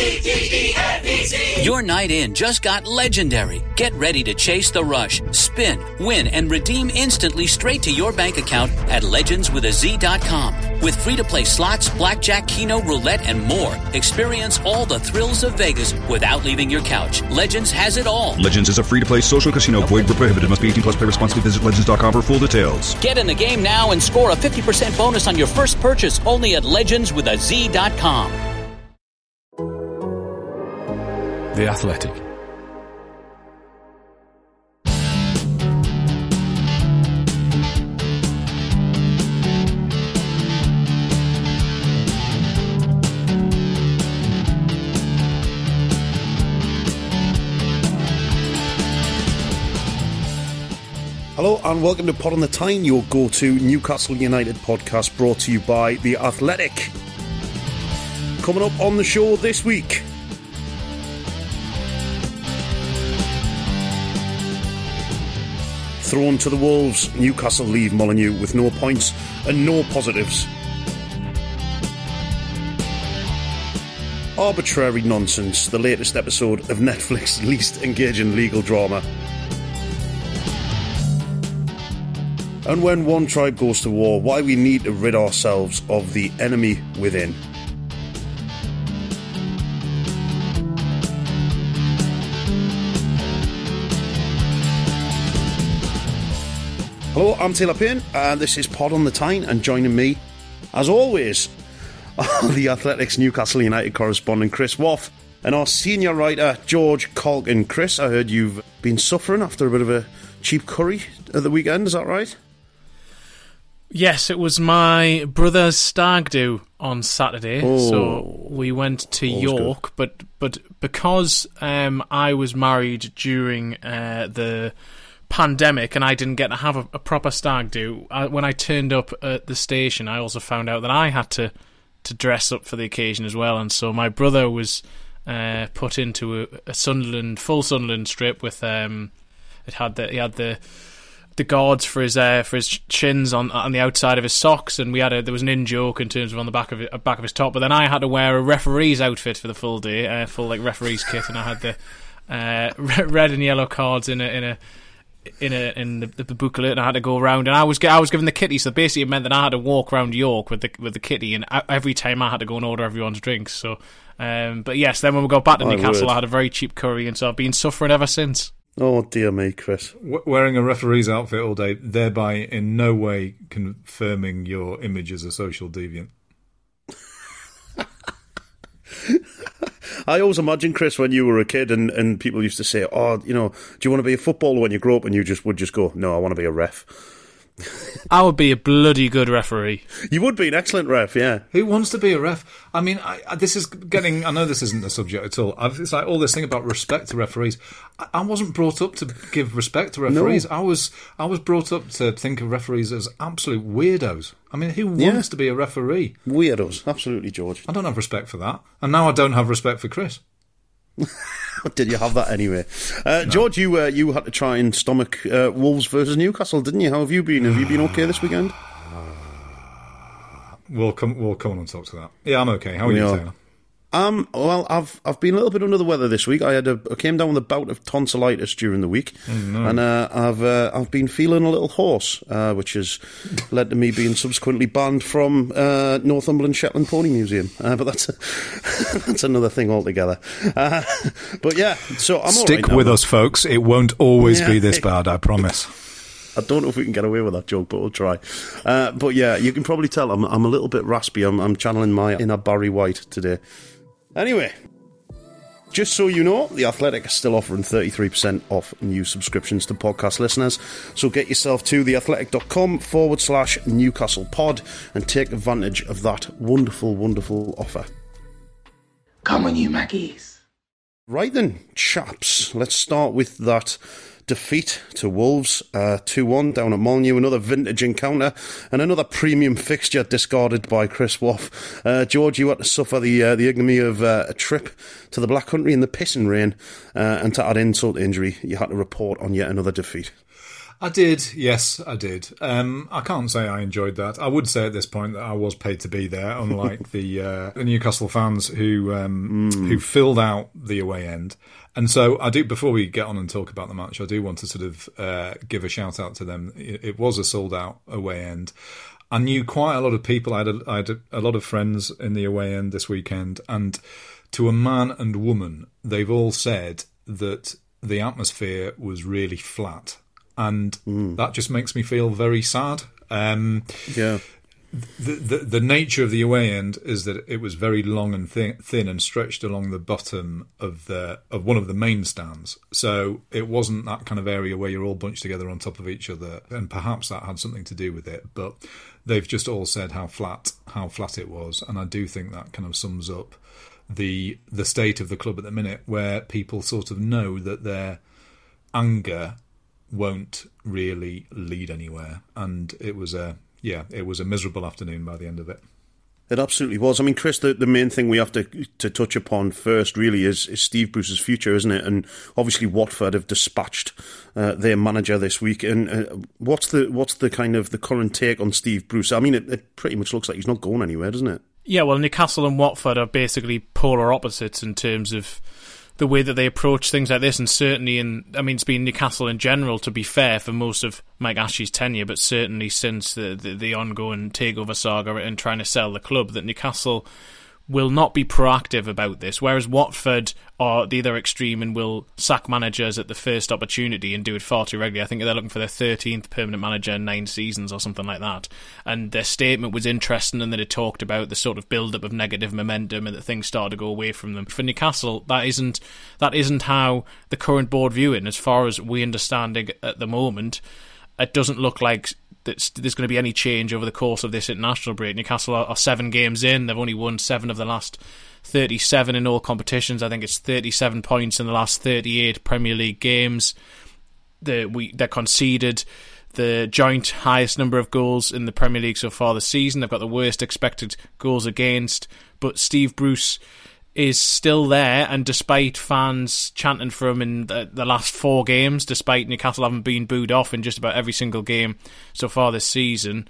Your night in just got legendary. Get ready to chase the rush, spin, win, and redeem instantly straight to your bank account at legendswithaz.com. With free-to-play slots, blackjack, keno, roulette, and more. Experience all the thrills of Vegas without leaving your couch. Legends has it all. Legends is a free-to-play social casino. Void where prohibited. Must be 18 plus. Play responsibly. Visit legends.com for full details. Get in the game now and score a 50% bonus on your first purchase only at legendswithaz.com. The Athletic. Hello and welcome to Pod on the Tyne, your go-to Newcastle United podcast brought to you by The Athletic. Coming up on the show this week, thrown to the Wolves, Newcastle leave Molineux with no points and no positives. Arbitrary Nonsense, the latest episode of Netflix's least engaging legal drama. And when one tribe goes to war, why we need to rid ourselves of the enemy within. Hello, I'm Taylor Payne, and this is Pod on the Tyne, and joining me, as always, are the Athletic's Newcastle United correspondent Chris Waugh and our senior writer George Caulkin. Chris, I heard you've been suffering after a bit of a cheap curry at the weekend, is that right? Yes, it was my brother's stag do on Saturday, so we went to York, but because I was married during the pandemic and I didn't get to have a proper stag do, when I turned up at the station I also found out that I had to dress up for the occasion as well, and so my brother was put into a full Sunderland strip with he had the guards for his chins on the outside of his socks, and there was an in-joke in terms of on the back of his top, but then I had to wear a referee's outfit for the full day, full like referee's kit, and I had the red and yellow cards in the booklet, and I had to go around, and I was given the kitty, so basically it meant that I had to walk around York with the kitty, and every time I had to go and order everyone's drinks. So, but yes, then when we got back to Newcastle, I had a very cheap curry, and so I've been suffering ever since. Oh dear me, Chris. Wearing a referee's outfit all day, thereby in no way confirming your image as a social deviant. I always imagine, Chris, when you were a kid and people used to say, oh, do you want to be a footballer when you grow up? And you would just go, no, I want to be a ref. I would be a bloody good referee. You would be an excellent ref, yeah. Who wants to be a ref? I mean, this is getting... I know this isn't the subject at all. It's like all this thing about respect to referees. I wasn't brought up to give respect to referees. No. I was brought up to think of referees as absolute weirdos. I mean, who wants to be a referee? Weirdos, absolutely, George. I don't have respect for that. And now I don't have respect for Chris. Did you have that anyway? No. George, you had to try and stomach Wolves versus Newcastle, didn't you? How have you been? Have you been okay this weekend? We'll come on and talk to that. Yeah, I'm okay. How are you, Taylor? Well, I've been a little bit under the weather this week. I came down with a bout of tonsillitis during the week, and I've been feeling a little hoarse, which has led to me being subsequently banned from Northumberland Shetland Pony Museum. But that's another thing altogether. But yeah, so I'm stick all right with now. us, folks. It won't always be this bad, I promise. I don't know if we can get away with that joke, but we'll try. But yeah, you can probably tell I'm a little bit raspy. I'm channeling my inner Barry White today. Anyway, just so you know, The Athletic is still offering 33% off new subscriptions to podcast listeners. So get yourself to theathletic.com/Newcastle pod and take advantage of that wonderful, wonderful offer. Come on, you Mackies. Right then, chaps, let's start with that defeat to Wolves, 2-1 down at Molineux, another vintage encounter and another premium fixture discarded by Chris Waugh. George, you had to suffer the ignominy of a trip to the Black Country in the pissing rain, and to add insult to injury, you had to report on yet another defeat. I did, yes, I did. I can't say I enjoyed that. I would say at this point that I was paid to be there, unlike the Newcastle fans who filled out the away end. And so I do. Before we get on and talk about the match, I do want to sort of give a shout out to them. It was a sold out away end. I knew quite a lot of people. I had a lot of friends in the away end this weekend, and to a man and woman, they've all said that the atmosphere was really flat. And that just makes me feel very sad. Yeah. The nature of the away end is that it was very long and thin and stretched along the bottom of one of the main stands. So it wasn't that kind of area where you're all bunched together on top of each other, and perhaps that had something to do with it. But they've just all said how flat it was, and I do think that kind of sums up the state of the club at the minute, where people sort of know that their anger won't really lead anywhere, and it was a miserable afternoon by the end of it. It absolutely was. I mean, Chris, the main thing we have to touch upon first really is Steve Bruce's future, isn't it? And obviously Watford have dispatched their manager this week. And what's the kind of the current take on Steve Bruce? I mean, it pretty much looks like he's not going anywhere, doesn't it? Yeah, well, Newcastle and Watford are basically polar opposites in terms of the way that they approach things like this, and certainly it's been Newcastle in general, to be fair, for most of Mike Ashley's tenure, but certainly since the ongoing takeover saga and trying to sell the club, that Newcastle will not be proactive about this, whereas Watford are the other extreme and will sack managers at the first opportunity and do it far too regularly. I think they're looking for their 13th permanent manager in 9 seasons or something like that. And their statement was interesting in that it talked about the sort of build-up of negative momentum and that things started to go away from them. For Newcastle, that isn't how the current board view it. And as far as we understand it at the moment, it doesn't look like there's going to be any change over the course of this international break. Newcastle are 7 games in. They've only won 7 of the last 37 in all competitions. I think it's 37 points in the last 38 Premier League games. They're conceded the joint highest number of goals in the Premier League so far this season. They've got the worst expected goals against. But Steve Bruce is still there, and despite fans chanting for him in the last 4 games, despite Newcastle having been booed off in just about every single game so far this season,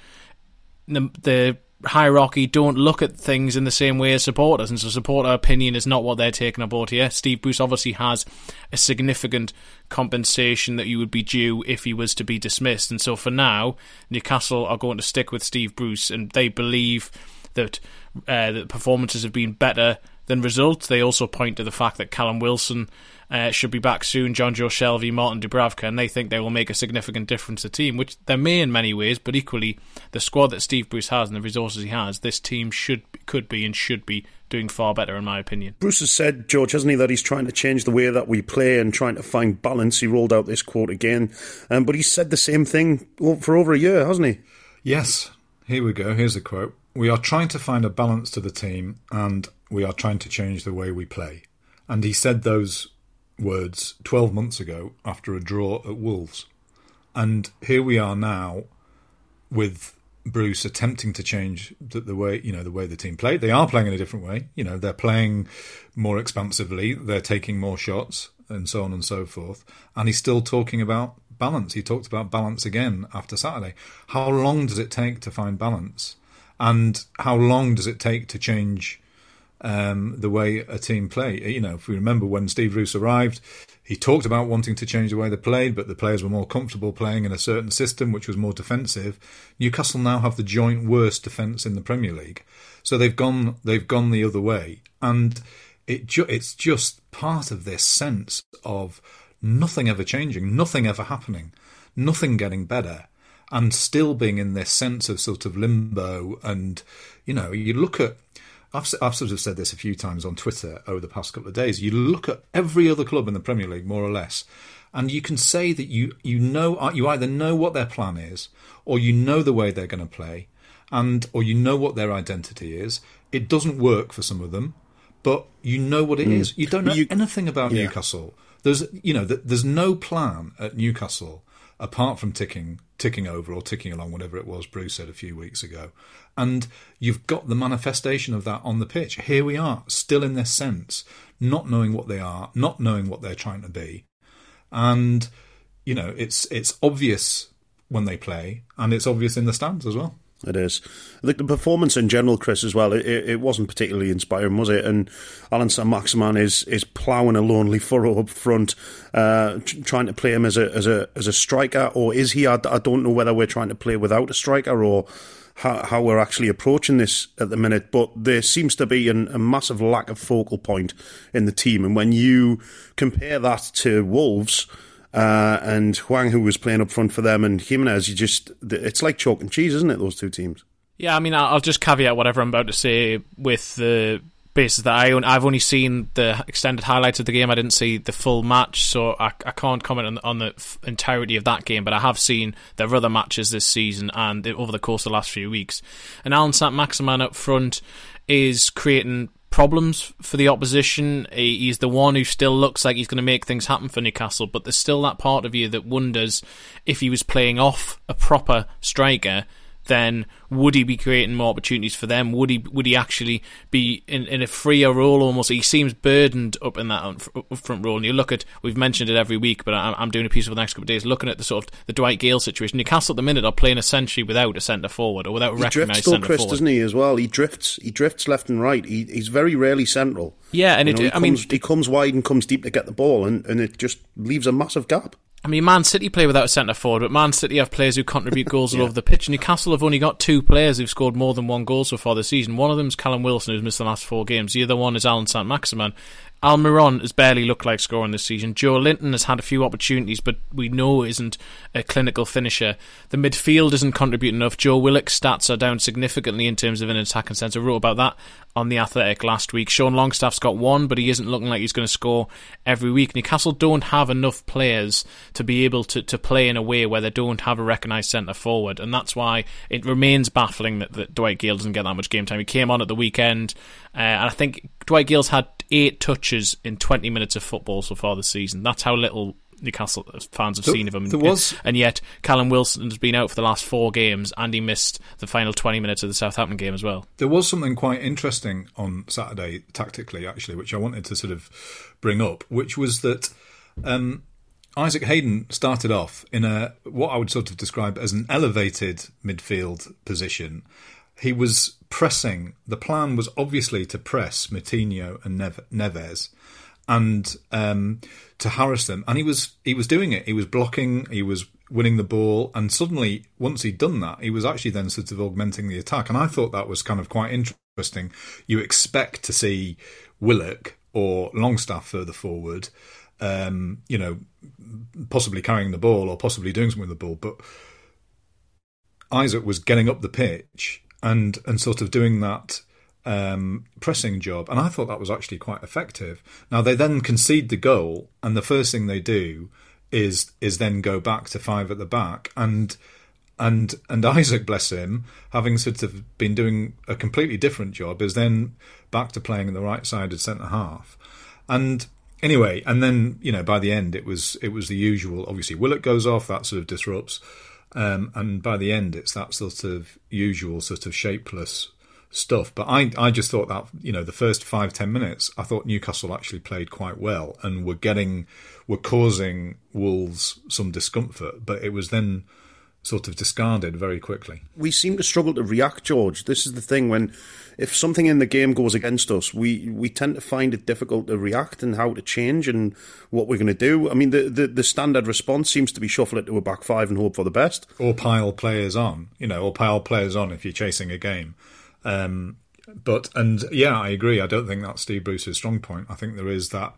the hierarchy don't look at things in the same way as supporters, and so supporter opinion is not what they're taking aboard here. Steve Bruce obviously has a significant compensation that you would be due if he was to be dismissed, and so for now Newcastle are going to stick with Steve Bruce, and they believe that the performances have been better than results. They also point to the fact that Callum Wilson should be back soon, John Joe Shelvey, Martin Dubravka, and they think they will make a significant difference to the team, which they may in many ways, but equally the squad that Steve Bruce has and the resources he has, this team could be and should be doing far better, in my opinion. Bruce has said, George, hasn't he, that he's trying to change the way that we play and trying to find balance. He rolled out this quote again, but he's said the same thing for over a year, hasn't he? Yes. Here we go. Here's a quote. "We are trying to find a balance to the team, and we are trying to change the way we play." And he said those words 12 months ago after a draw at Wolves. And here we are now with Bruce attempting to change the way the team played. They are playing in a different way. They're playing more expansively. They're taking more shots and so on and so forth. And he's still talking about balance. He talked about balance again after Saturday. How long does it take to find balance? And how long does it take to change the way a team play? If we remember when Steve Bruce arrived, he talked about wanting to change the way they played, but the players were more comfortable playing in a certain system which was more defensive. Newcastle now have the joint worst defence in the Premier League, so they've gone the other way, and it's just part of this sense of nothing ever changing, nothing ever happening, nothing getting better, and still being in this sense of sort of limbo. And you look at, I've sort of said this a few times on Twitter over the past couple of days, you look at every other club in the Premier League, more or less, and you can say that you either know what their plan is, or you know the way they're going to play, or you know what their identity is. It doesn't work for some of them, but you know what it is. You don't know anything about Newcastle. There's no plan at Newcastle apart from ticking over or ticking along, whatever it was Bruce said a few weeks ago. And you've got the manifestation of that on the pitch. Here we are, still in this sense, not knowing what they are, not knowing what they're trying to be. And it's obvious when they play, and it's obvious in the stands as well. It is. I think the performance in general, Chris, as well, it wasn't particularly inspiring, was it? And Alan Saint-Maximin is ploughing a lonely furrow up front, trying to play him as a striker, or is he? I don't know whether we're trying to play without a striker or how we're actually approaching this at the minute. But there seems to be a massive lack of focal point in the team. And when you compare that to Wolves, and Hwang, who was playing up front for them, and Jimenez, it's like chalk and cheese, isn't it, those two teams? Yeah, I mean, I'll just caveat whatever I'm about to say with the basis that I've only seen the extended highlights of the game. I didn't see the full match, so I can't comment on the entirety of that game, but I have seen their other matches this season and over the course of the last few weeks. And Alan Saint-Maximin up front is creating problems for the opposition. He's the one who still looks like he's going to make things happen for Newcastle, but there's still that part of you that wonders if he was playing off a proper striker, then would he be creating more opportunities for them? Would he actually be in a freer role almost? He seems burdened up in that up front role. And you look at, we've mentioned it every week, but I'm doing a piece over the next couple of days looking at the sort of the Dwight Gale situation. Newcastle at the minute are playing essentially without a centre forward or without a recognised centre forward. Doesn't he, as well? He drifts left and right. He's very rarely central. Yeah, and he comes wide and comes deep to get the ball, and it just leaves a massive gap. I mean, Man City play without a centre forward, but Man City have players who contribute goals all over the pitch. Newcastle have only got 2 players who've scored more than 1 goal so far this season. One of them is Callum Wilson, who's missed the last 4 games. The other one is Alan Saint-Maximin. Almiron has barely looked like scoring this season. Joe Linton has had a few opportunities, but we know isn't a clinical finisher. The midfield isn't contributing enough. Joe Willock's stats are down significantly in terms of an attacking sense. I wrote about that on The Athletic last week. Sean Longstaff's got 1, but he isn't looking like he's going to score every week. Newcastle don't have enough players to be able to play in a way where they don't have a recognised centre forward, and that's why it remains baffling that Dwight Gale doesn't get that much game time. He came on at the weekend, and I think Dwight Gale's had 8 touches in 20 minutes of football so far this season. That's how little Newcastle fans have seen of him. And yet Callum Wilson has been out for the last 4 games, and he missed the final 20 minutes of the Southampton game as well. There was something quite interesting on Saturday, tactically, actually, which I wanted to sort of bring up, which was that Isaac Hayden started off in what I would sort of describe as an elevated midfield position. He was pressing. The plan was obviously to press Moutinho and Neves and to harass them. And he was doing it. He was blocking, he was winning the ball, and suddenly, once he'd done that, he was actually then sort of augmenting the attack. And I thought that was kind of quite interesting. You expect to see Willock or Longstaff further forward, possibly carrying the ball or possibly doing something with the ball. But Isaac was getting up the pitch and sort of doing that pressing job, and I thought that was actually quite effective. Now they then concede the goal, and the first thing they do is then go back to 5 at the back, and Isaac, bless him, having sort of been doing a completely different job, is then back to playing in the right-sided centre half. And anyway, and then by the end it was the usual. Obviously, Willock goes off, that sort of disrupts. And by the end, it's that sort of usual sort of shapeless stuff. But I just thought that, the first 5-10 minutes, I thought Newcastle actually played quite well and were causing Wolves some discomfort. But it was then sort of discarded very quickly. We seem to struggle to react, George. This is the thing, if something in the game goes against us, we tend to find it difficult to react and how to change and what we're going to do. I mean, the standard response seems to be shuffle it to a back 5 and hope for the best. Or pile players on, if you're chasing a game. I agree. I don't think that's Steve Bruce's strong point. I think there is that,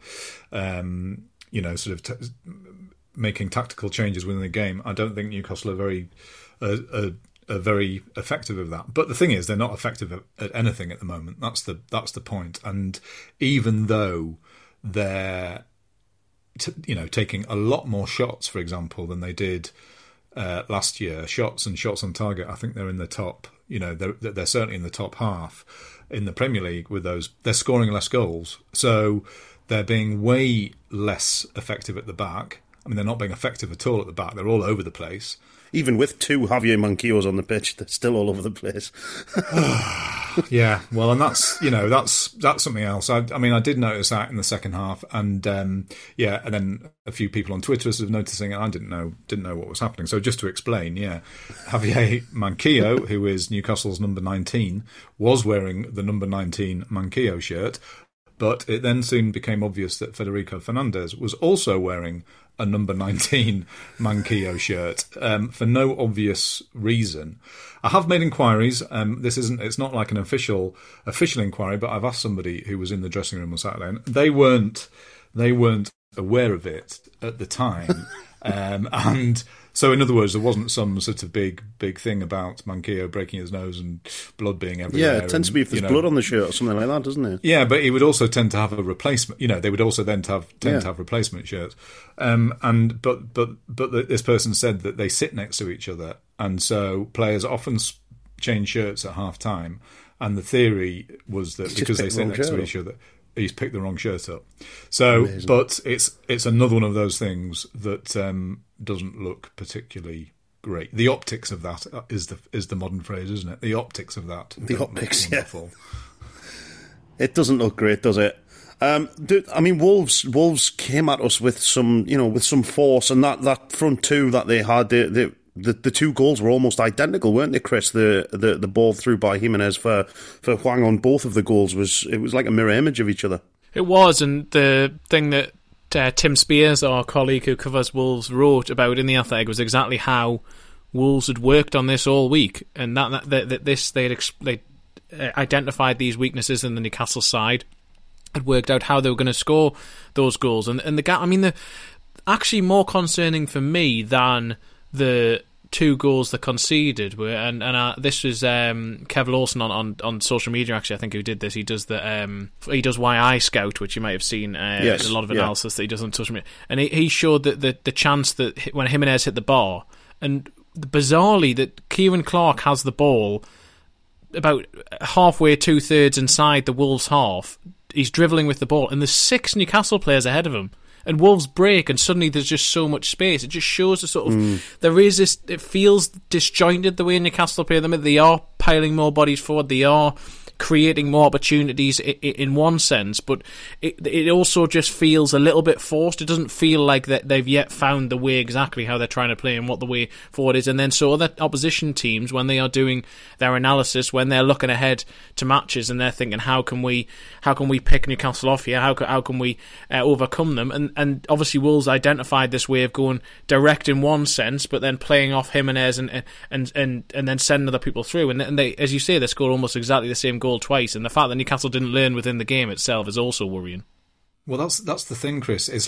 making tactical changes within the game. I don't think Newcastle are very effective at that. But the thing is, they're not effective at anything at the moment. That's the point. And even though they're taking a lot more shots, for example, than they did last year, shots on target, I think they're in the top. They're certainly in the top half in the Premier League with those. They're scoring less goals, so they're being way less effective at the back. I mean, they're not being effective at all at the back. They're all over the place. Even with 2 Javier Manquillos on the pitch, they're still all over the place. Yeah, well, and that's something else. I mean, I did notice that in the second half, and and then a few people on Twitter was noticing it. I didn't know what was happening. So just to explain, Javier Manquillo, who is Newcastle's number 19, was wearing the number 19 Manquillo shirt, but it then soon became obvious that Federico Fernandez was also wearing a number 19 Manquillo shirt for no obvious reason. I have made inquiries. It's not like an official inquiry, but I've asked somebody who was in the dressing room on Saturday, and they weren't aware of it at the time. And so, in other words, there wasn't some sort of big thing about Manquillo breaking his nose and blood being everywhere. Yeah, it tends to be if there's blood on the shirt or something like that, doesn't it? Yeah, but he would also tend to have a replacement. They would also then tend to have replacement shirts. But this person said that they sit next to each other, and so players often change shirts at half time. And the theory was that because they sit next to each other, he's picked the wrong shirt up. So, amazing. But it's another one of those things that doesn't look particularly great. The optics of that is the modern phrase, isn't it? The optics of that. The optics, yeah. It doesn't look great, does it? I mean, Wolves came at us with some force, and that front two that they had, the two goals were almost identical, weren't they, Chris? The ball through by Jimenez for Hwang on both of the goals was like a mirror image of each other. It was, and the thing that Tim Spears, our colleague who covers Wolves, wrote about in The Athletic was exactly how Wolves had worked on this all week, and they identified these weaknesses in the Newcastle side, had worked out how they were going to score those goals, and the gap. I mean, actually more concerning for me than the two goals they conceded were, and this was Kev Lawson on social media, actually, I think, who did this. He does YI Scout, which you might have seen, a lot of analysis that he does on social media, and he showed that the chance that when Jimenez hit the bar, and bizarrely that Kieran Clark has the ball about halfway, 2/3 inside the Wolves half. He's dribbling with the ball, and there's 6 Newcastle players ahead of him. And Wolves break, and suddenly there's just so much space. It just shows the sort of there is this. It feels disjointed the way Newcastle play them. They are piling more bodies forward. They are creating more opportunities in one sense, but it also just feels a little bit forced. It doesn't feel like that they've yet found the way exactly how they're trying to play and what the way forward is. And then so other opposition teams, when they are doing their analysis, when they're looking ahead to matches and they're thinking, how can we pick Newcastle off here? How can we overcome them? And obviously Wolves identified this way of going direct in one sense, but then playing off Jimenez and then sending other people through. And they, as you say, they scored almost exactly the same goal twice, and the fact that Newcastle didn't learn within the game itself is also worrying. Well, that's the thing, Chris. It's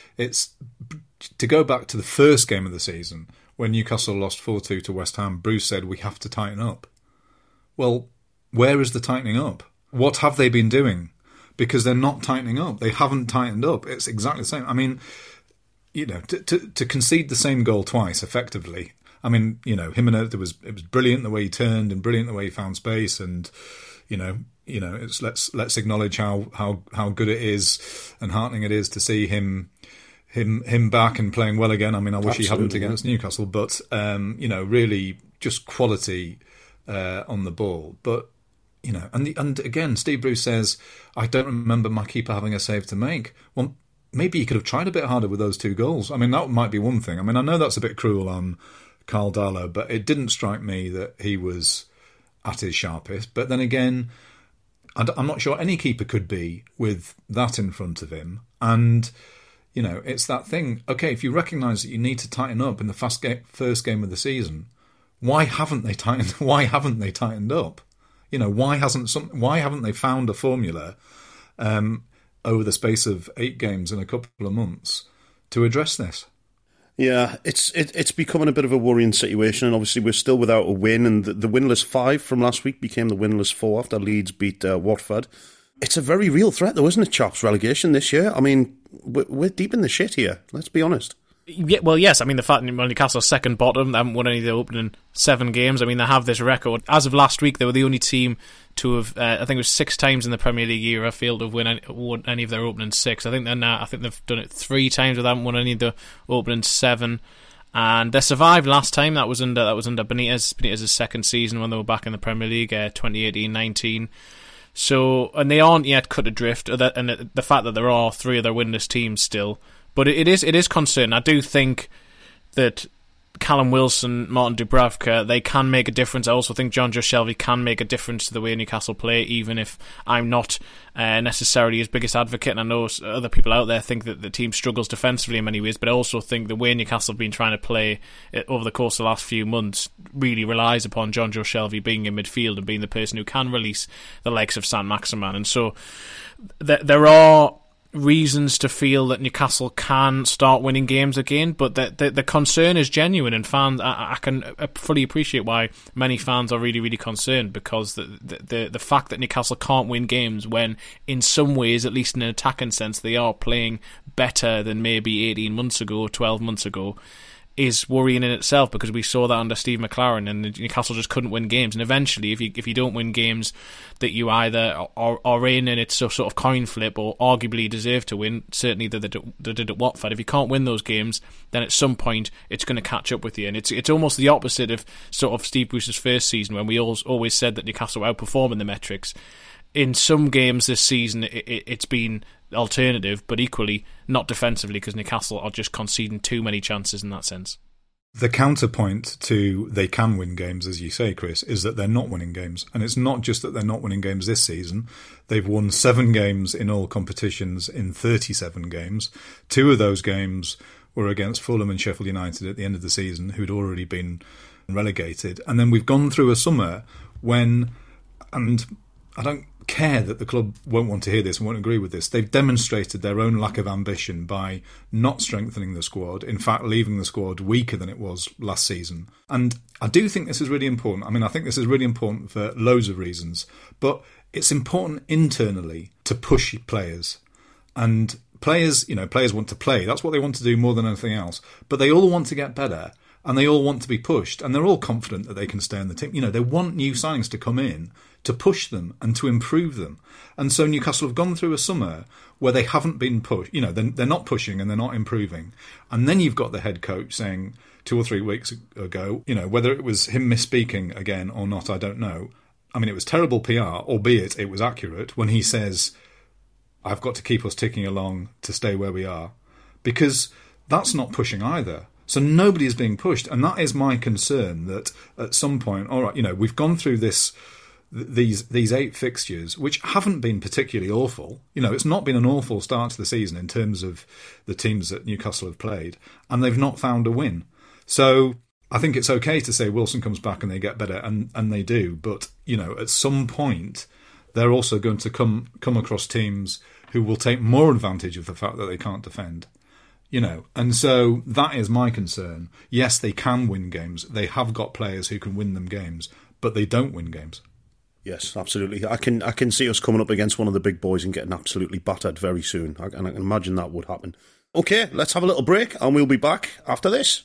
to go back to the first game of the season when Newcastle lost 4-2 to West Ham. Bruce said we have to tighten up. Well, where is the tightening up? What have they been doing? Because they're not tightening up. They haven't tightened up. It's exactly the same. I mean, to concede the same goal twice effectively. I mean, Jimenez, it was brilliant the way he turned and brilliant the way he found space, and it's let's acknowledge how good it is and heartening it is to see him back and playing well again. I mean, I wish he hadn't against Newcastle, but really just quality on the ball. But and again, Steve Bruce says, I don't remember my keeper having a save to make. Well, maybe he could have tried a bit harder with those 2 goals. I mean, that might be one thing. I mean, I know that's a bit cruel on Karl Darlow, but it didn't strike me that he was at his sharpest. But then again, I'm not sure any keeper could be with that in front of him. And it's that thing. Okay, if you recognise that you need to tighten up in the first game of the season, why haven't they tightened? Why haven't they tightened up? Why haven't they found a formula over the space of 8 games in a couple of months to address this? Yeah, it's becoming a bit of a worrying situation, and obviously we're still without a win, and the winless 5 from last week became the winless 4 after Leeds beat Watford. It's a very real threat, though, isn't it, chaps, relegation this year? I mean, we're deep in the shit here, let's be honest. Yeah, well, yes. I mean, the fact that Newcastle's second bottom, they haven't won any of the opening 7 games. I mean, they have this record. As of last week, they were the only team to have, I think it was 6 times in the Premier League era, failed to have won any of their opening 6. I think they've done it 3 times, but they haven't won any of the opening 7. And they survived last time. That was under Benitez's second season when they were back in the Premier League, 2018-19. So, and they aren't yet cut adrift, and the fact that there are 3 other winless teams still. But it is concerning. I do think that Callum Wilson, Martin Dubravka, they can make a difference. I also think John Joe Shelvey can make a difference to the way Newcastle play, even if I'm not necessarily his biggest advocate, and I know other people out there think that the team struggles defensively in many ways, but I also think the way Newcastle have been trying to play over the course of the last few months really relies upon John Joe Shelvey being in midfield and being the person who can release the likes of Saint-Maximin. And so there are reasons to feel that Newcastle can start winning games again, but the concern is genuine, and fans, I can fully appreciate why many fans are really, really concerned, because the fact that Newcastle can't win games when, in some ways, at least in an attacking sense, they are playing better than maybe 18 months ago, 12 months ago, is worrying in itself, because we saw that under Steve McLaren, and Newcastle just couldn't win games. And eventually, if you don't win games that you either are in and it's a sort of coin flip, or arguably deserve to win, certainly they did at Watford, if you can't win those games, then at some point it's going to catch up with you. And it's almost the opposite of sort of Steve Bruce's first season, when we always said that Newcastle were outperforming the metrics. In some games this season, it's been alternative, but equally not defensively, because Newcastle are just conceding too many chances in that sense. The counterpoint to they can win games, as you say, Chris, is that they're not winning games. And it's not just that they're not winning games this season. They've won 7 games in all competitions in 37 games. 2 of those games were against Fulham and Sheffield United at the end of the season, who'd already been relegated. And then we've gone through a summer when, and I don't care that the club won't want to hear this and won't agree with this, they've demonstrated their own lack of ambition by not strengthening the squad, in fact leaving the squad weaker than it was last season. And I do think this is really important. I mean, I think this is really important for loads of reasons, but it's important internally to push players. And players want to play. That's what they want to do more than anything else. But they all want to get better, and they all want to be pushed, and they're all confident that they can stay in the team. They want new signings to come in to push them and to improve them. And so Newcastle have gone through a summer where they haven't been pushed. They're not pushing and they're not improving. And then you've got the head coach saying 2 or 3 weeks ago, whether it was him misspeaking again or not, I don't know. I mean, it was terrible PR, albeit it was accurate, when he says, I've got to keep us ticking along to stay where we are. Because that's not pushing either. So nobody is being pushed. And that is my concern, that at some point, all right, we've gone through these 8 fixtures, which haven't been particularly awful. It's not been an awful start to the season in terms of the teams that Newcastle have played, and they've not found a win. So I think it's okay to say Wilson comes back and they get better, and they do. But, at some point, they're also going to come across teams who will take more advantage of the fact that they can't defend. And so that is my concern. Yes, they can win games. They have got players who can win them games, but they don't win games. Yes, absolutely. I can see us coming up against one of the big boys and getting absolutely battered very soon. And I can imagine that would happen. Okay, let's have a little break and we'll be back after this.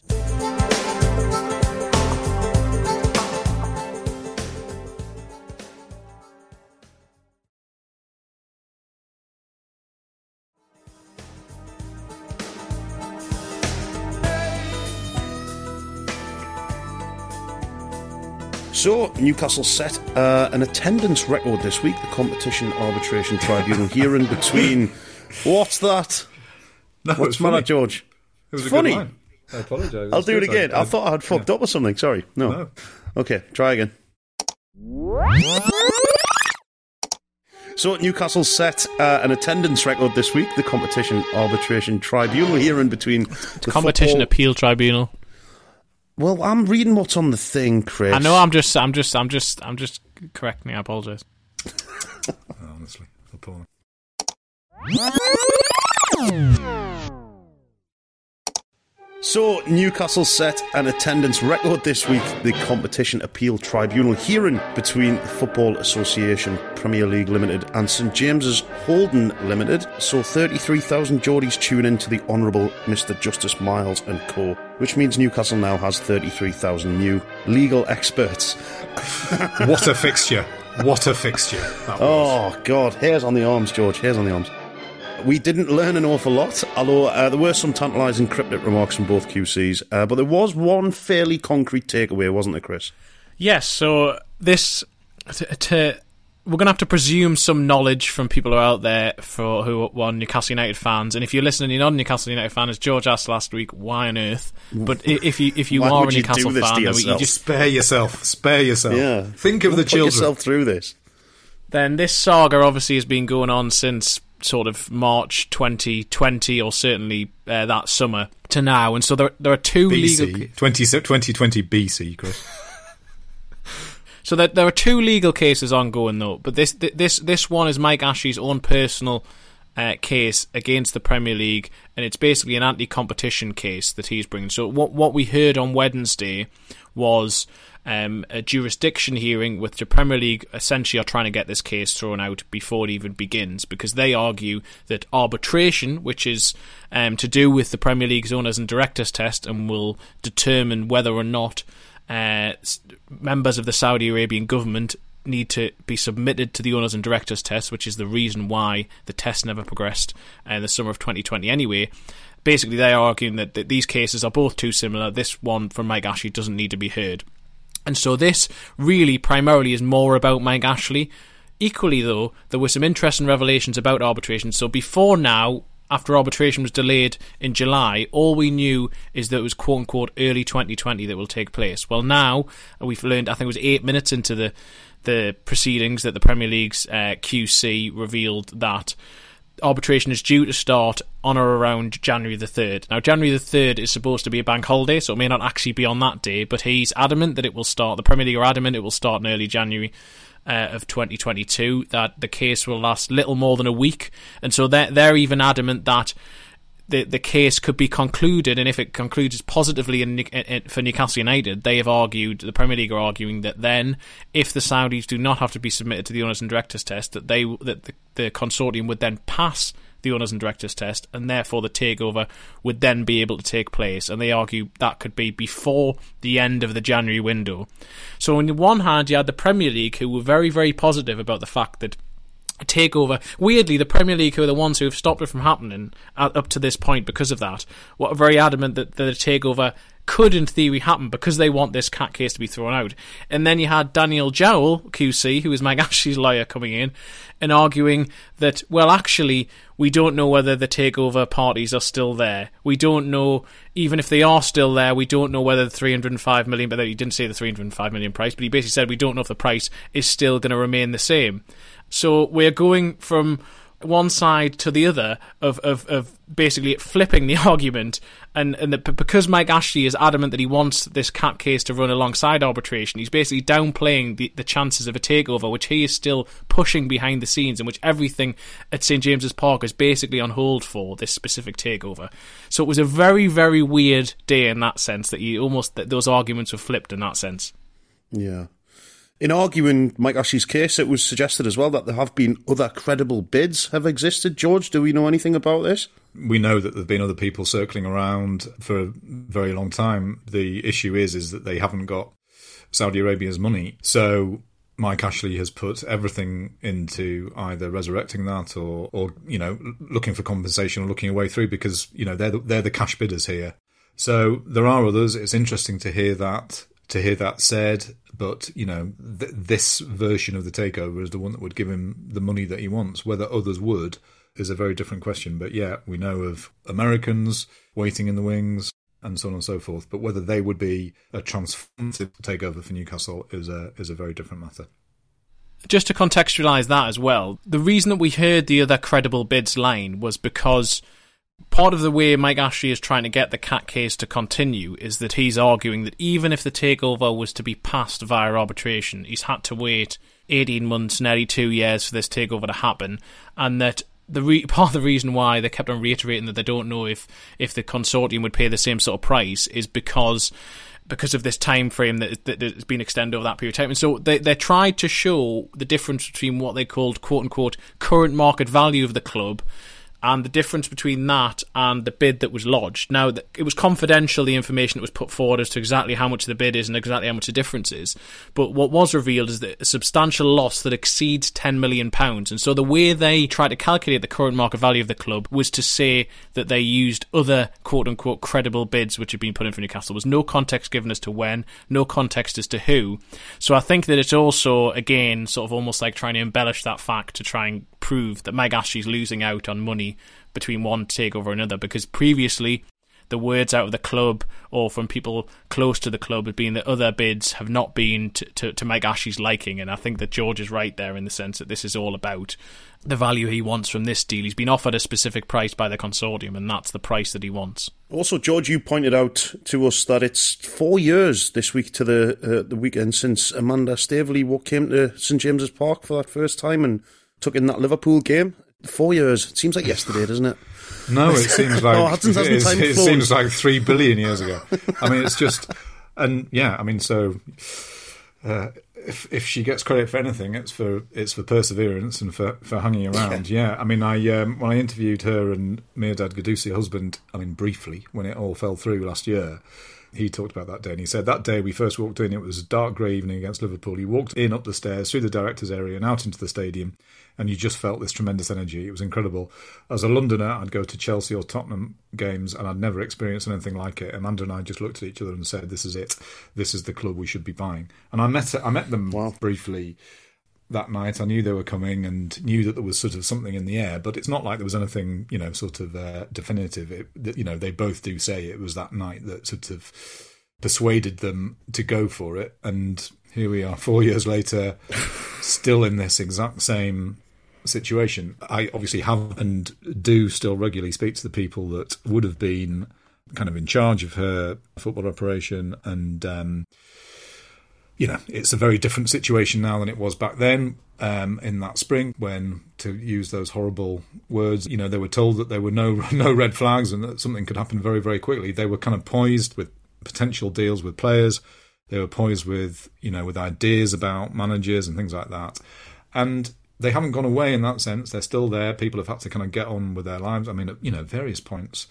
So, Newcastle set an attendance record this week. The Competition Arbitration Tribunal hearing between... What's that? No, what's the matter, George? It was funny. A good line. I apologise. I'll do it again. I thought I had fucked up or something. Sorry. No. Okay, try again. So, Newcastle set an attendance record this week. The Competition Arbitration Tribunal hearing between... the Competition Appeal Tribunal. Well, I'm reading what's on the thing, Chris. I know. I'm just correcting. I apologise. Honestly, appalling. So, Newcastle set an attendance record this week. The Competition Appeal Tribunal hearing between the Football Association, Premier League Limited and St James's Holden Limited. So 33,000 Geordies tune in to the Honourable Mr Justice Miles and Co., which means Newcastle now has 33,000 new legal experts. What a fixture. What a fixture that was. Oh, God. Hairs on the arms, George. Hairs on the arms. We didn't learn an awful lot, although there were some tantalising cryptic remarks from both QCs, but there was one fairly concrete takeaway, wasn't there, Chris? Yes, so this... we're going to have to presume some knowledge from people who are out there who are Newcastle United fans. And if you're listening, you're not a Newcastle United fan, as George asked last week, why on earth? But if you are a Newcastle fan, then you just spare yourself. Yeah. Think of the children. Put yourself through this. Then this saga obviously has been going on since sort of March 2020, or certainly that summer to now. And so there are two BC, legal... 2020 BC, Chris. So there are two legal cases ongoing, though. But this one is Mike Ashley's own personal case against the Premier League, and it's basically an anti-competition case that he's bringing. So what we heard on Wednesday was a jurisdiction hearing, with the Premier League essentially are trying to get this case thrown out before it even begins, because they argue that arbitration, which is to do with the Premier League's owners and directors test, and will determine whether or not members of the Saudi Arabian government need to be submitted to the owners and directors test, which is the reason why the test never progressed in the summer of 2020 anyway. Basically, they are arguing that these cases are both too similar. This one from Mike Ashley doesn't need to be heard. And so this really primarily is more about Mike Ashley. Equally, though, there were some interesting revelations about arbitration. So before now, after arbitration was delayed in July, all we knew is that it was quote-unquote early 2020 that will take place. Well, now we've learned, I think it was 8 minutes into the proceedings, that the Premier League's QC revealed that arbitration is due to start on or around January the 3rd. Now, January the 3rd is supposed to be a bank holiday, so it may not actually be on that day, but he's adamant that it will start. The Premier League are adamant it will start in early January of 2022, that the case will last little more than a week, and so they're even adamant that the case could be concluded, and if it concludes positively for Newcastle United, they have argued, the Premier League are arguing, that then, if the Saudis do not have to be submitted to the owners and directors test, that the consortium would then pass the owners and directors test, and therefore the takeover would then be able to take place. And they argue that could be before the end of the January window. So on the one hand, you had the Premier League, who were very, very positive about the fact that a takeover, weirdly, the Premier League, who are the ones who have stopped it from happening up to this point because of that, were very adamant that the takeover could in theory happen because they want this cat case to be thrown out. And then you had Daniel Jowell, QC, who is Mike Ashley's lawyer, coming in and arguing that, well, actually, we don't know whether the takeover parties are still there. We don't know, even if they are still there, we don't know whether the 305 million, but he didn't say the 305 million price, but he basically said we don't know if the price is still going to remain the same. So we're going from one side to the other of basically flipping the argument, and because Mike Ashley is adamant that he wants this cat case to run alongside arbitration, he's basically downplaying the chances of a takeover, which he is still pushing behind the scenes, and which everything at St James's Park is basically on hold for this specific takeover. So it was a very, very weird day in that sense, that those arguments were flipped in that sense. Yeah. In arguing Mike Ashley's case, it was suggested as well that there have been other credible bids have existed. George, do we know anything about this? We know that there have been other people circling around for a very long time. The issue is that they haven't got Saudi Arabia's money. So Mike Ashley has put everything into either resurrecting that or looking for compensation or looking a way through, because they're the cash bidders here. So there are others. It's interesting to hear that said. But, this version of the takeover is the one that would give him the money that he wants. Whether others would is a very different question. But, yeah, we know of Americans waiting in the wings and so on and so forth. But whether they would be a transformative takeover for Newcastle is a very different matter. Just to contextualise that as well, the reason that we heard the other credible bids line was because part of the way Mike Ashley is trying to get the cat case to continue is that he's arguing that even if the takeover was to be passed via arbitration, he's had to wait 18 months, nearly 2 years for this takeover to happen, and that part of the reason why they kept on reiterating that they don't know if the consortium would pay the same sort of price is because of this time frame that has been extended over that period of time. And so they tried to show the difference between what they called quote-unquote current market value of the club and the difference between that and the bid that was lodged. Now, it was confidential, the information that was put forward as to exactly how much the bid is and exactly how much the difference is. But what was revealed is that a substantial loss that exceeds £10 million. And so the way they tried to calculate the current market value of the club was to say that they used other quote-unquote credible bids which had been put in for Newcastle. There was no context given as to when, no context as to who. So I think that it's also, again, sort of almost like trying to embellish that fact to try and prove that Mike Ashley's losing out on money between one takeover and another, because previously the words out of the club or from people close to the club have been that other bids have not been to Mike Ashley's liking. And I think that George is right there in the sense that this is all about the value he wants from this deal. He's been offered a specific price by the consortium, and that's the price that he wants. Also, George, you pointed out to us that it's 4 years this week to the weekend since Amanda Staveley came to St James's Park for that first time and took in that Liverpool game. 4 years. It seems like yesterday, doesn't it? No, it seems like it seems like 3 billion years ago. I mean, it's just, and yeah, I mean, so if she gets credit for anything, it's for perseverance and for hanging around. Yeah, I mean, when I interviewed her and Mirdad Guddusi, her husband, I mean, briefly when it all fell through last year, he talked about that day, and he said that day we first walked in, it was a dark grey evening against Liverpool. He walked in up the stairs, through the director's area and out into the stadium, and you just felt this tremendous energy. It was incredible. As a Londoner, I'd go to Chelsea or Tottenham games, and I'd never experienced anything like it. Amanda and I just looked at each other and said, this is it. This is the club we should be buying. And I met them briefly that night. I knew they were coming and knew that there was sort of something in the air, but it's not like there was anything, sort of definitive. They both do say it was that night that sort of persuaded them to go for it. And here we are 4 years later, still in this exact same situation. I obviously have and do still regularly speak to the people that would have been kind of in charge of her football operation, and it's a very different situation now than it was back then, in that spring, when, to use those horrible words, they were told that there were no red flags and that something could happen very, very quickly. They were kind of poised with potential deals with players. They were poised with, with ideas about managers and things like that. And they haven't gone away in that sense. They're still there. People have had to kind of get on with their lives. I mean, at various points,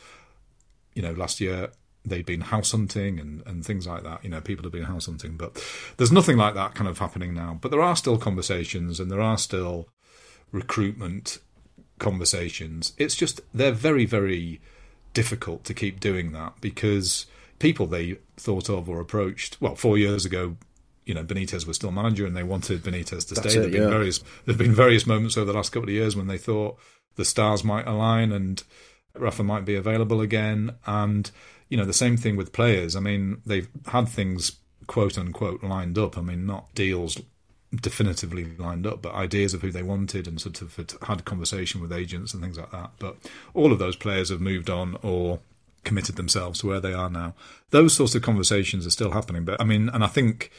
last year they'd been house hunting and things like that. People have been house hunting, but there's nothing like that kind of happening now. But there are still conversations and there are still recruitment conversations. It's just they're very, very difficult to keep doing that because people they thought of or approached, 4 years ago, Benitez was still manager and they wanted Benitez to stay. There've been various moments over the last couple of years when they thought the stars might align and Rafa might be available again. And, the same thing with players. I mean, they've had things, quote unquote, lined up. I mean, not deals definitively lined up, but ideas of who they wanted and sort of had conversation with agents and things like that. But all of those players have moved on or committed themselves to where they are now. Those sorts of conversations are still happening. But I mean, and I think,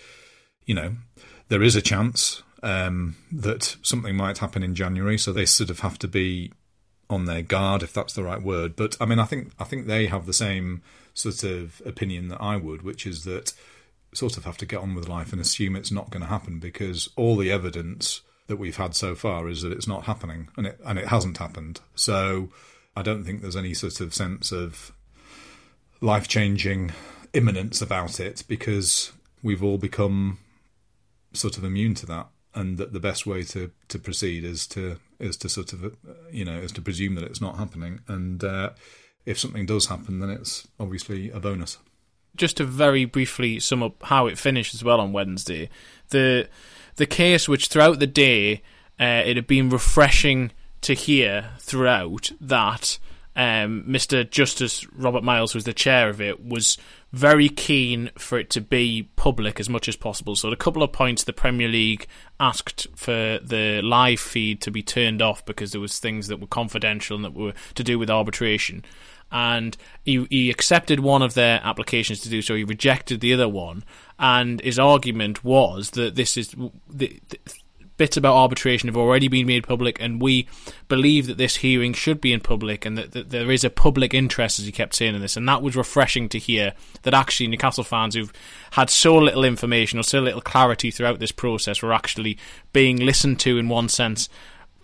there is a chance that something might happen in January, so they sort of have to be on their guard, if that's the right word. But I mean, I think they have the same sort of opinion that I would, which is that sort of have to get on with life and assume it's not going to happen, because all the evidence that we've had so far is that it's not happening, and it hasn't happened. So I don't think there's any sort of sense of life-changing imminence about it, because we've all become sort of immune to that, and that the best way to proceed is to sort of is to presume that it's not happening, and if something does happen, then it's obviously a bonus. Just to very briefly sum up how it finished as well on Wednesday, the case which throughout the day it had been refreshing to hear throughout that Mr. Justice Robert Miles, who was the chair of it, was very keen for it to be public as much as possible. So at a couple of points the Premier League asked for the live feed to be turned off because there was things that were confidential and that were to do with arbitration. And he accepted one of their applications to do so. He rejected the other one. And his argument was that this is the bits about arbitration have already been made public, and we believe that this hearing should be in public, and that there is a public interest, as he kept saying in this. And that was refreshing to hear, that actually Newcastle fans who've had so little information or so little clarity throughout this process were actually being listened to in one sense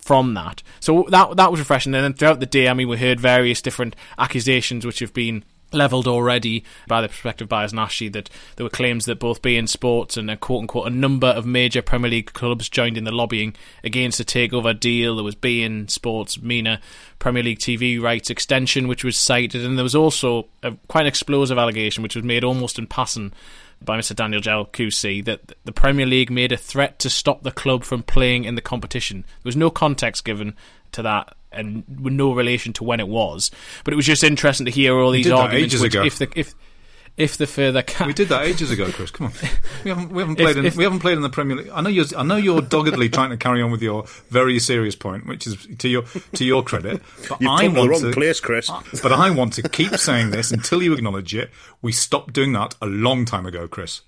from that. So that was refreshing. And then throughout the day, I mean, we heard various different accusations which have been levelled already by the prospective buyers and Ashley, that there were claims that both beIN Sports and quote-unquote a number of major Premier League clubs joined in the lobbying against a takeover deal. There was beIN Sports, MENA, Premier League TV rights extension, which was cited, and there was also a quite an explosive allegation which was made almost in passing by Mr. Daniel Jalkousi, that the Premier League made a threat to stop the club from playing in the competition. There was no context given to that, and with no relation to when it was. But it was just interesting to hear all these arguments. Which, if the further we did that ages ago, Chris. Come on, we haven't played in the Premier League. I know you're doggedly trying to carry on with your very serious point, which is to your credit. But You've come to the wrong place, Chris. But I want to keep saying this until you acknowledge it. We stopped doing that a long time ago, Chris.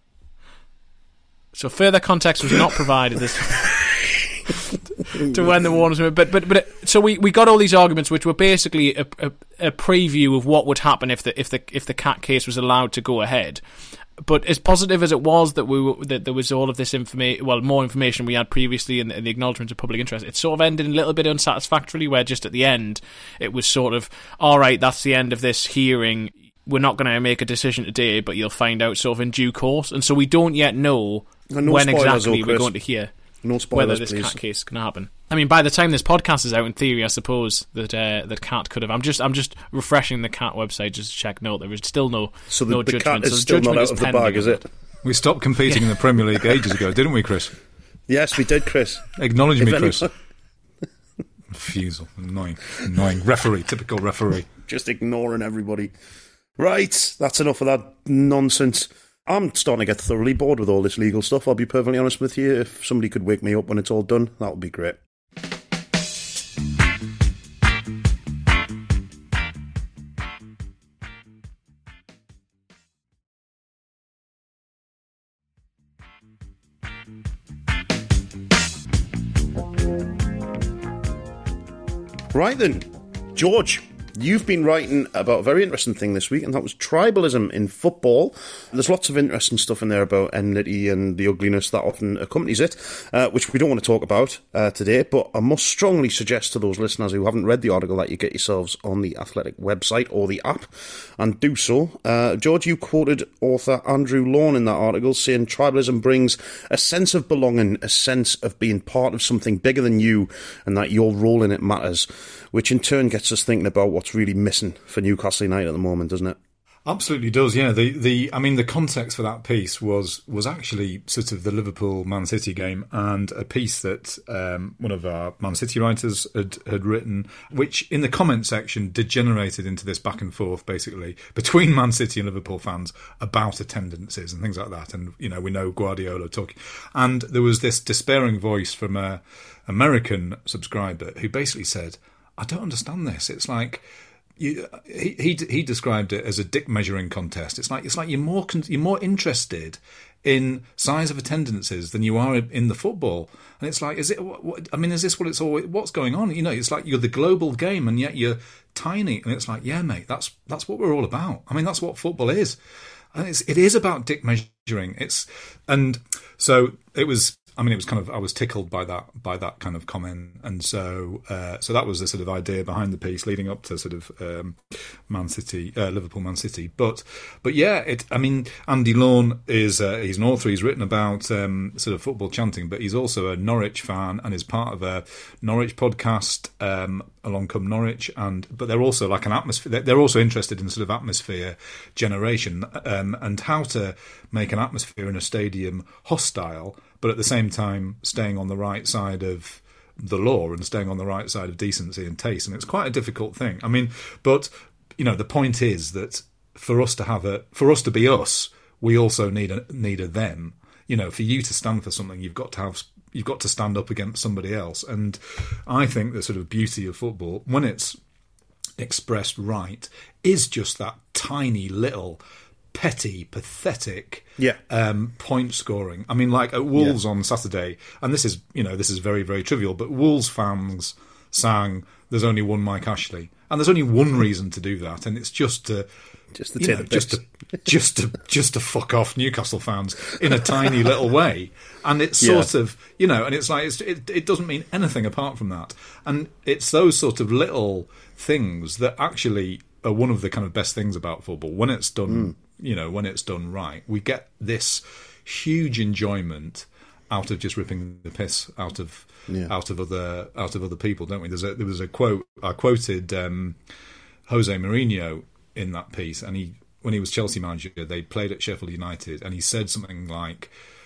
So further context was not provided this to when the warnings were. But so we got all these arguments, which were basically a preview of what would happen if the CAT case was allowed to go ahead. But as positive as it was that there was all of this information, well, more information we had previously in the acknowledgement of public interest, it sort of ended a little bit unsatisfactorily, where just at the end it was sort of, all right, that's the end of this hearing. We're not going to make a decision today, but you'll find out sort of in due course. And so we don't yet know when exactly we're going to hear whether this CAT case can happen. I mean, by the time this podcast is out, in theory, I suppose that CAT could have. I'm just refreshing the CAT website just to check. No, there is still no judgment. The CAT is still not out of the bag, is it? We stopped competing in the Premier League ages ago, didn't we, Chris? Yes, we did, Chris. Acknowledge me, Chris. Refusal. Annoying referee. Typical referee. Just ignoring everybody. Right, that's enough of that nonsense. I'm starting to get thoroughly bored with all this legal stuff, I'll be perfectly honest with you. If somebody could wake me up when it's all done, that would be great. Right then, George, you've been writing about a very interesting thing this week, and that was tribalism in football. There's lots of interesting stuff in there about enmity and the ugliness that often accompanies it, which we don't want to talk about today, but I must strongly suggest to those listeners who haven't read the article that you get yourselves on the Athletic website or the app and do so. George, you quoted author Andrew Lawn in that article saying tribalism brings a sense of belonging, a sense of being part of something bigger than you, and that your role in it matters, which in turn gets us thinking about what's really missing for Newcastle United at the moment, doesn't it? Absolutely does, yeah. The context for that piece was actually sort of the Liverpool-Man City game, and a piece that one of our Man City writers had written, which in the comment section degenerated into this back and forth, basically, between Man City and Liverpool fans about attendances and things like that. And, you know, we know Guardiola talking. And there was this despairing voice from an American subscriber who basically said, I don't understand this. It's like... He described it as a dick measuring contest. It's like you're more interested in size of attendances than you are in the football. And it's like, is this what it's all? What's going on? You know, it's like you're the global game, and yet you're tiny. And it's like, yeah, mate, that's what we're all about. I mean, that's what football is. And it is about dick measuring. And so it was. I mean, it was kind of, I was tickled by that kind of comment, and so that was the sort of idea behind the piece, leading up to sort of Liverpool Man City. But yeah, I mean, Andy Lawn is he's an author. He's written about sort of football chanting, but he's also a Norwich fan and is part of a Norwich podcast, Along Come Norwich, but they're also like an atmosphere. They're also interested in sort of atmosphere generation and how to make an atmosphere in a stadium hostile, but at the same time staying on the right side of the law and staying on the right side of decency and taste. And it's quite a difficult thing. I mean, but you know, the point is that for us to be us, we also need a them. You know, for you to stand for something, you've got to stand up against somebody else. And I think the sort of beauty of football, when it's expressed right, is just that tiny little petty, pathetic point scoring. I mean, like at Wolves on Saturday, and this is very, very trivial, but Wolves fans sang "There's only one Mike Ashley," and there's only one reason to do that, and it's just to fuck off Newcastle fans in a tiny little way, and it's sort of, you know, and it's like it doesn't mean anything apart from that, and it's those sort of little things that actually are one of the kind of best things about football when it's done. You know, when it's done right, we get this huge enjoyment out of just ripping the piss out of other people, don't we? There was a quote I quoted Jose Mourinho in that piece, and when he was Chelsea manager, they played at Sheffield United, and he said something like,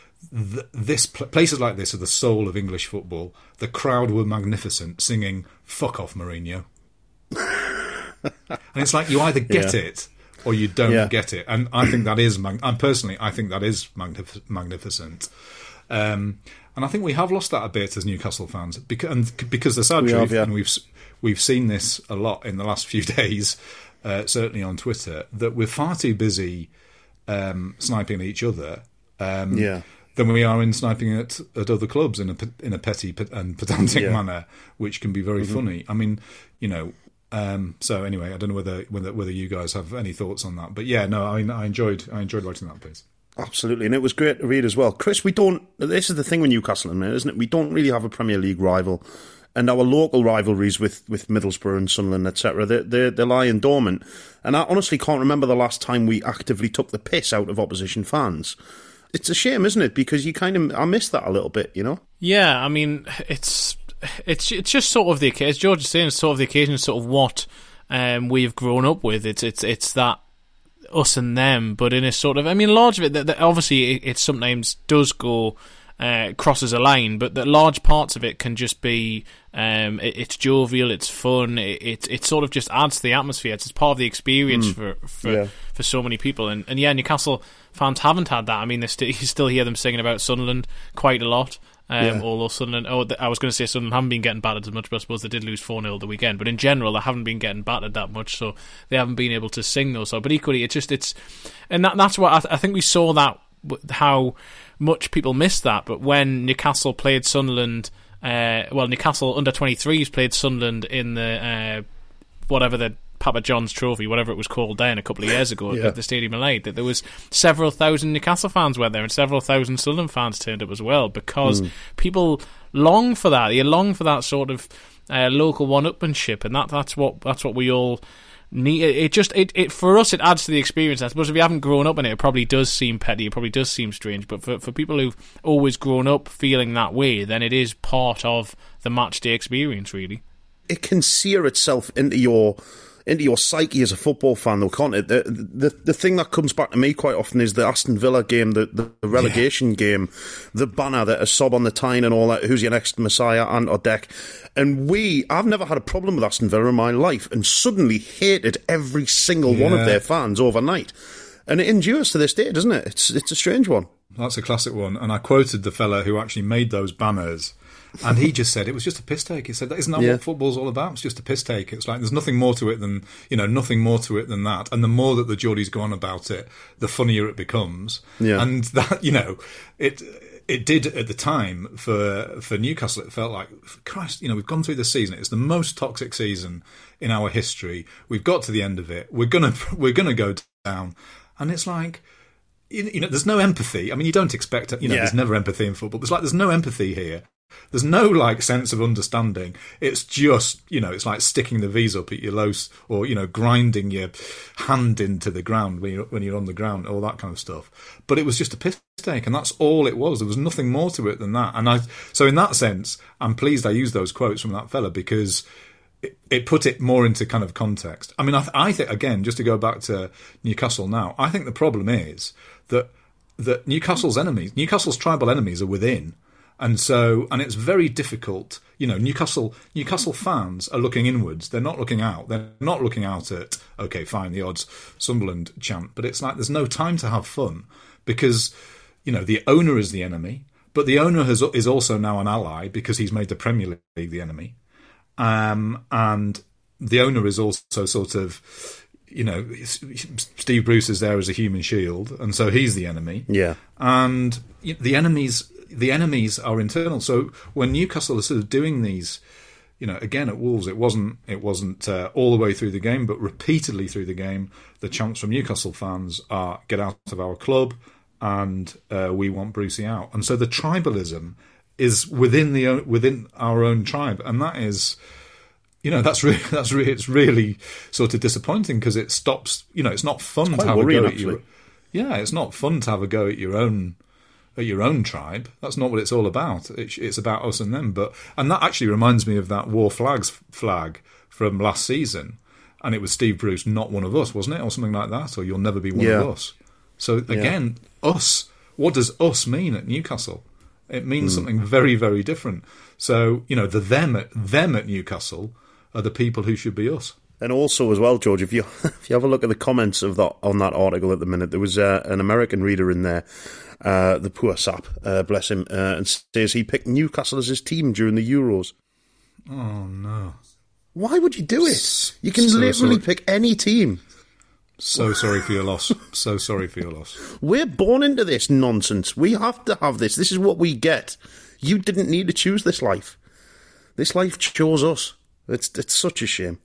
places like this are the soul of English football. The crowd were magnificent, singing "Fuck off, Mourinho," and it's like you either get it or you don't get it, and I think that is. I think that is magnificent. And I think we have lost that a bit as Newcastle fans, because the sad truth, and we've seen this a lot in the last few days, certainly on Twitter, that we're far too busy sniping at each other than we are in sniping at other clubs in a petty and pedantic manner, which can be very funny. I mean, you know. So anyway, I don't know whether you guys have any thoughts on that, but I enjoyed writing that piece. Absolutely, and it was great to read as well. Chris, this is the thing with Newcastle, isn't it? We don't really have a Premier League rival, and our local rivalries with Middlesbrough and Sunderland, etc., they're lying dormant. And I honestly can't remember the last time we actively took the piss out of opposition fans. It's a shame, isn't it? Because I miss that a little bit, you know? Yeah, I mean, it's just sort of the occasion, as George is saying, it's sort of the occasion, sort of what we've grown up with. It's that us and them, but in a sort of, I mean, large of it, that obviously it sometimes does go crosses a line, but that large parts of it can just be it's jovial, it's fun, it sort of just adds to the atmosphere. It's part of the experience for so many people, and Newcastle fans haven't had that. I mean, you still hear them singing about Sunderland quite a lot. Although Sunderland, I was going to say Sunderland haven't been getting battered as much, but I suppose they did lose 4-0 the weekend. But in general, they haven't been getting battered that much, so they haven't been able to sing those. But equally, that's what I think we saw, that how much people missed that. But when Newcastle played Sunderland, Newcastle under 23s played Sunderland in the whatever the Papa John's Trophy, whatever it was called then a couple of years ago at the Stadium of Light, that there was several thousand Newcastle fans were there and several thousand Sunderland fans turned up as well, because people long for that. You long for that sort of local one-upmanship, and that's what we all need. It for us, it adds to the experience. I suppose if you haven't grown up in it probably does seem petty, it probably does seem strange, but for people who've always grown up feeling that way, then it is part of the match day experience, really. It can sear itself into your psyche as a football fan, though, can't it? The thing that comes back to me quite often is the Aston Villa game, the relegation game, the banner that is sob on the tyne and all that, who's your next Messiah, Ant or Dec. And I've never had a problem with Aston Villa in my life, and suddenly hated every single one of their fans overnight. And it endures to this day, doesn't it? It's a strange one. That's a classic one. And I quoted the fella who actually made those banners, and he just said it was just a piss take. He said, "Isn't that what football's all about? It's just a piss take. It's like there's nothing more to it than that. And the more that the Geordies go on about it, the funnier it becomes. Yeah. And that, it did at the time for Newcastle. It felt like, Christ, we've gone through this season. It's the most toxic season in our history. We've got to the end of it. We're gonna go down, and it's like." There's no empathy. I mean, you don't expect it. There's never empathy in football. There's no empathy here. There's no sense of understanding. It's just it's like sticking the V's up at your lows, or grinding your hand into the ground when you're on the ground, all that kind of stuff. But it was just a piss take, and that's all it was. There was nothing more to it than that. And so in that sense, I'm pleased I used those quotes from that fella, because it put it more into kind of context. I mean, I think, again, just to go back to Newcastle now, I think the problem is that Newcastle's tribal enemies are within. And it's very difficult. Newcastle fans are looking inwards. They're not looking out. They're not looking out at, okay, fine, the odds Sunderland chant. But it's like there's no time to have fun, because, the owner is the enemy. But the owner is also now an ally, because he's made the Premier League the enemy. And the owner is also sort of, Steve Bruce is there as a human shield, and so he's the enemy. Yeah. And the enemies are internal. So when Newcastle are sort of doing these again at Wolves, it wasn't all the way through the game, but repeatedly through the game, the chants from Newcastle fans are "Get out of our club," and "We want Brucey out." And so the tribalism is within our own tribe, and that is, it's really sort of disappointing, because it stops. It's not fun to have a go at your. Yeah, it's not fun to have a go at your own tribe. That's not what it's all about. It's about us and them. And that actually reminds me of that War Flags flag from last season, and it was Steve Bruce, not one of us, wasn't it, or something like that, or "You'll never be one of us." So again, us. What does us mean at Newcastle? It means something very, very different. So the them at Newcastle are the people who should be us. And also, as well, George, if you have a look at the comments on that article at the minute, there was an American reader in there, the poor sap, bless him, and says he picked Newcastle as his team during the Euros. Oh, no. Why would you do it? You can literally pick any team. So sorry for your loss. So sorry for your loss. We're born into this nonsense. We have to have this. This is what we get. You didn't need to choose this life. This life chose us. It's such a shame.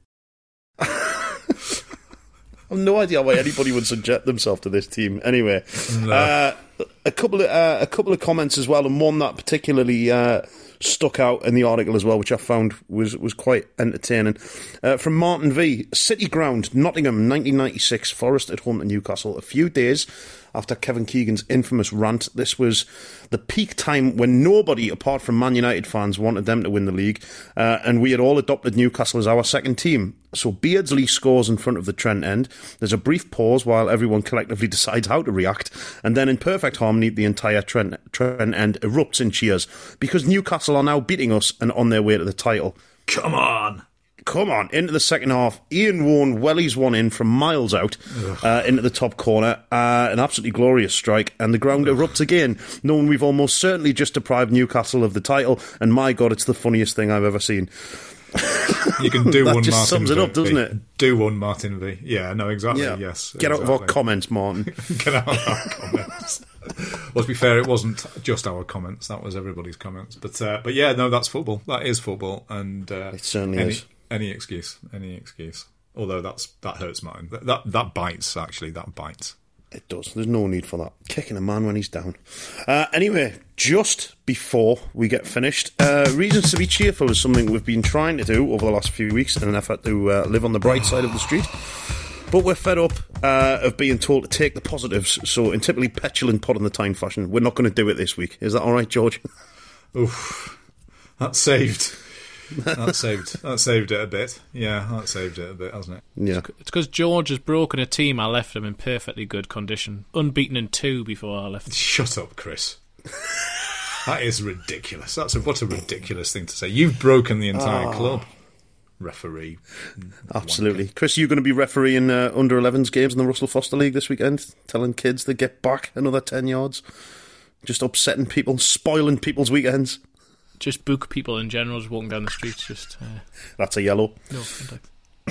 I've no idea why anybody would subject themselves to this team. Anyway, no. A couple of comments as well, and one that particularly stuck out in the article as well, which I found was quite entertaining. From Martin V. City Ground, Nottingham, 1996, Forest at home to Newcastle. A few days after Kevin Keegan's infamous rant, this was the peak time when nobody, apart from Man United fans, wanted them to win the league, and we had all adopted Newcastle as our second team. So Beardsley scores in front of the Trent end. There's a brief pause while everyone collectively decides how to react, and then in perfect harmony, the entire Trent end erupts in cheers, because Newcastle are now beating us and on their way to the title. Come on! Into the second half, Ian Warne wellies one in from miles out into the top corner. An absolutely glorious strike, and the ground erupts again, knowing we've almost certainly just deprived Newcastle of the title, and my God, it's the funniest thing I've ever seen. You can do that one, just Martin sums it up, doesn't it? Do one, Martin V. Yeah, no, exactly, yeah. Yes. Get exactly. out of our comments, Martin. Get out of our comments. Well, to be fair, it wasn't just our comments, that was everybody's comments. But yeah, no, that's football. That is football, and it certainly is. Any excuse. Although that hurts mine. That bites, actually. That bites. It does. There's no need for that. Kicking a man when he's down. Anyway, just before we get finished, reasons to be cheerful is something we've been trying to do over the last few weeks in an effort to live on the bright side of the street. But we're fed up of being told to take the positives. So in typically petulant Pod on the Time fashion, we're not going to do it this week. Is that all right, George? Oof. That saved it a bit. Yeah, that saved it a bit, hasn't it? Yeah. It's because George has broken a team. I left him in perfectly good condition. Unbeaten in 2 before I left. Shut up, Chris. That is ridiculous. What a ridiculous thing to say. You've broken the entire club. Referee. Absolutely. Chris, are you going to be refereeing under-11s games in the Russell Foster League this weekend? Telling kids to get back another 10 yards? Just upsetting people, spoiling people's weekends? Just book people in general, just walking down the streets. Just That's a yellow. No contact.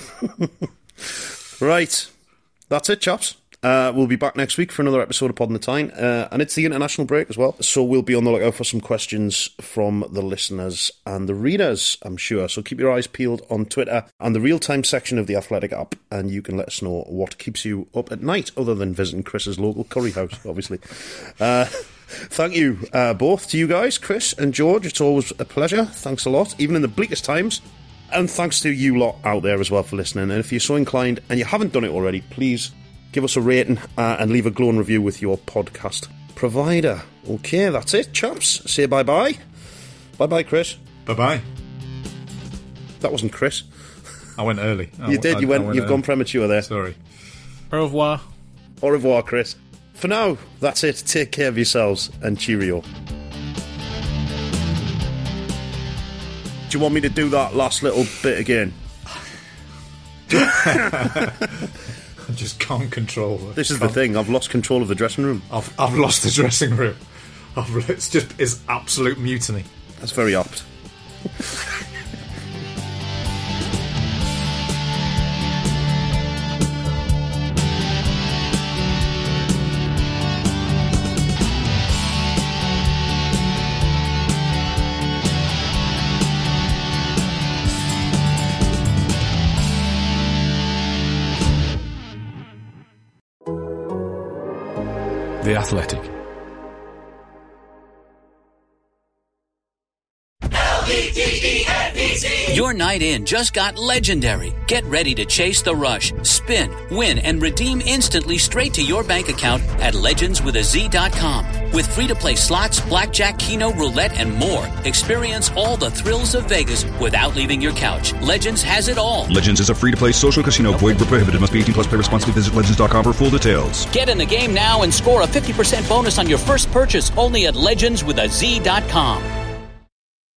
Right. That's it, chaps. We'll be back next week for another episode of Pod on the Tyne, and it's the international break as well, so we'll be on the lookout for some questions from the listeners and the readers, I'm sure. So keep your eyes peeled on Twitter and the real-time section of the Athletic app, and you can let us know what keeps you up at night, other than visiting Chris's local curry house, obviously. Thank you both to you guys, Chris and George. It's always a pleasure. Thanks a lot, even in the bleakest times. And thanks to you lot out there as well for listening. And if you're so inclined and you haven't done it already, please give us a rating and leave a glowing review with your podcast provider. Okay, that's it, chaps. Say bye-bye. Bye-bye, Chris. Bye-bye. That wasn't Chris. I went early. You've gone premature there. Sorry. Au revoir. Au revoir, Chris. For now, that's it. Take care of yourselves and cheerio. Do you want me to do that last little bit again? I just can't control it. This is the thing. I've lost control of the dressing room. I've lost the dressing room. It's absolute mutiny. That's very apt. The Athletic. Your night in just got legendary. Get ready to chase the rush, spin, win, and redeem instantly straight to your bank account at legendswithaz.com. With free-to-play slots, blackjack, keno, roulette, and more. Experience all the thrills of Vegas without leaving your couch. Legends has it all. Legends is a free-to-play social casino. Void where prohibited. Must be 18 plus. Play responsibly. Visit legends.com for full details. Get in the game now and score a 50% bonus on your first purchase only at legendswithaz.com.